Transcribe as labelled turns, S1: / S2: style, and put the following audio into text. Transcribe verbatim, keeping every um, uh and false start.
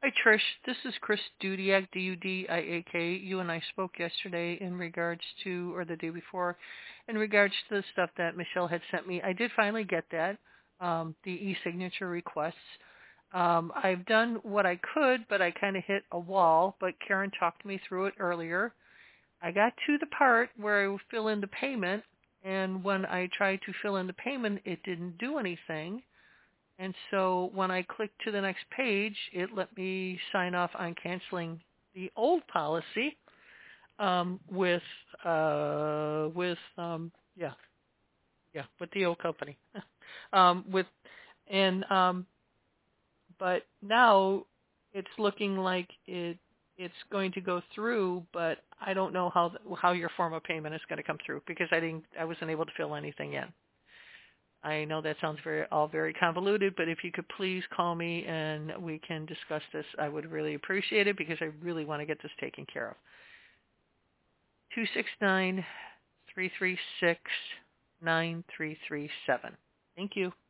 S1: Hi Trish, this is Chris Dudiak, D U D I A K. You and I spoke yesterday in regards to, or the day before, in regards to the stuff that Michelle had sent me. I did finally get that, um, the e-signature requests. Um, I've done what I could, but I kind of hit a wall, but Karen talked me through it earlier. I got to the part where I would fill in the payment, and when I tried to fill in the payment, it didn't do anything. And so when I clicked to the next page, it let me sign off on canceling the old policy um, with uh, with um, yeah yeah with the old company um, with and um, but now it's looking like it it's going to go through, but I don't know how how your form of payment is going to come through because I didn't I wasn't able to fill anything in. I know that sounds very all very convoluted, but if you could please call me and we can discuss this, I would really appreciate it because I really want to get this taken care of. two six nine, three three six, nine three three seven. Thank you.